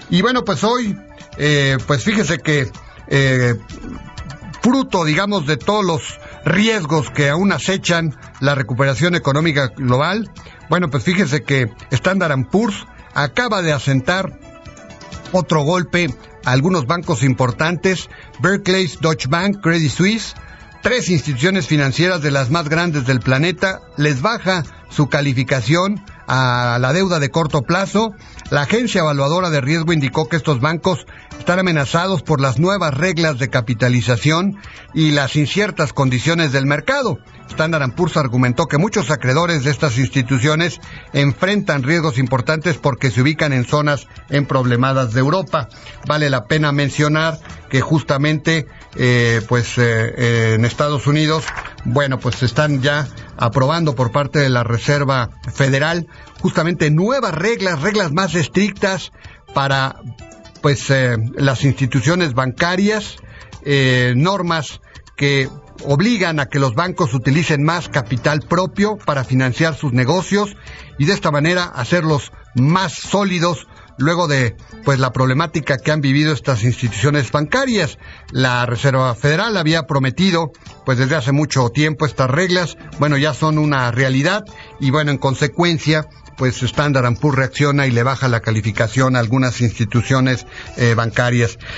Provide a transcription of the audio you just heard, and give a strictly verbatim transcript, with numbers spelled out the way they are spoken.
Y bueno, pues hoy, eh, pues fíjese que eh, fruto, digamos, de todos los riesgos que aún acechan la recuperación económica global, bueno, pues fíjese que Standard and Poor's acaba de asentar otro golpe a algunos bancos importantes, Barclays, Deutsche Bank, Credit Suisse, tres instituciones financieras de las más grandes del planeta, les baja su calificación a la deuda de corto plazo. La agencia evaluadora de riesgo indicó que estos bancos están amenazados por las nuevas reglas de capitalización y las inciertas condiciones del mercado. Standard and Poor's argumentó que muchos acreedores de estas instituciones enfrentan riesgos importantes porque se ubican en zonas emproblemadas de Europa. Vale la pena mencionar que justamente eh, pues eh, eh, en Estados Unidos, bueno, pues están ya aprobando por parte de la Reserva Federal justamente nuevas reglas, reglas más estrictas para pues eh, las instituciones bancarias, eh, normas que obligan a que los bancos utilicen más capital propio para financiar sus negocios y de esta manera hacerlos más sólidos luego de pues la problemática que han vivido estas instituciones bancarias. La Reserva Federal había prometido pues desde hace mucho tiempo estas reglas, bueno, ya son una realidad y bueno, en consecuencia pues Standard and Poor's reacciona y le baja la calificación a algunas instituciones eh, bancarias.